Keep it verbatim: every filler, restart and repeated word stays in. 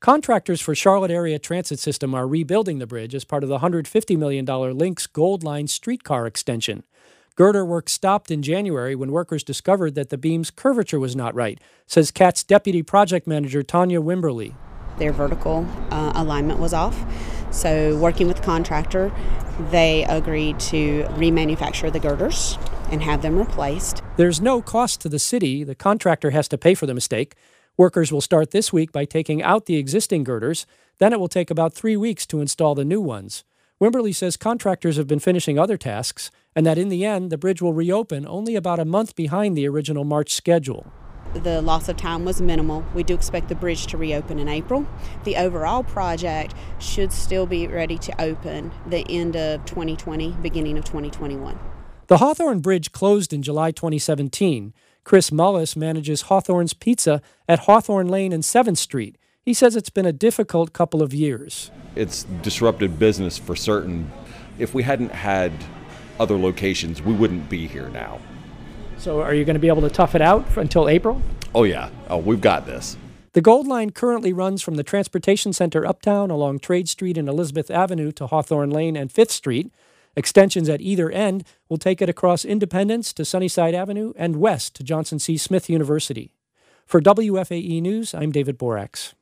Contractors for Charlotte Area Transit System are rebuilding the bridge as part of the one hundred fifty million dollars Lynx Gold Line streetcar extension. Girder work stopped in January when workers discovered that the beam's curvature was not right, says C A T's Deputy Project Manager Tanya Wimberly. Their vertical uh, alignment was off. So working with the contractor, they agreed to remanufacture the girders and have them replaced. There's no cost to the city. The contractor has to pay for the mistake. Workers will start this week by taking out the existing girders. Then it will take about three weeks to install the new ones. Wimberly says contractors have been finishing other tasks and that in the end, the bridge will reopen only about a month behind the original March schedule. The loss of time was minimal. We do expect the bridge to reopen in April. The overall project should still be ready to open the end of twenty twenty, beginning of twenty twenty-one. The Hawthorne Bridge closed in July twenty seventeen. Chris Mullis manages Hawthorne's Pizza at Hawthorne Lane and seventh Street. He says it's been a difficult couple of years. It's disrupted business for certain. If we hadn't had other locations, we wouldn't be here now. So are you going to be able to tough it out until April? Oh, yeah. Oh, we've got this. The Gold Line currently runs from the Transportation Center uptown along Trade Street and Elizabeth Avenue to Hawthorne Lane and fifth Street. Extensions at either end will take it across Independence to Sunnyside Avenue and west to Johnson C. Smith University. For W F A E News, I'm David Borax.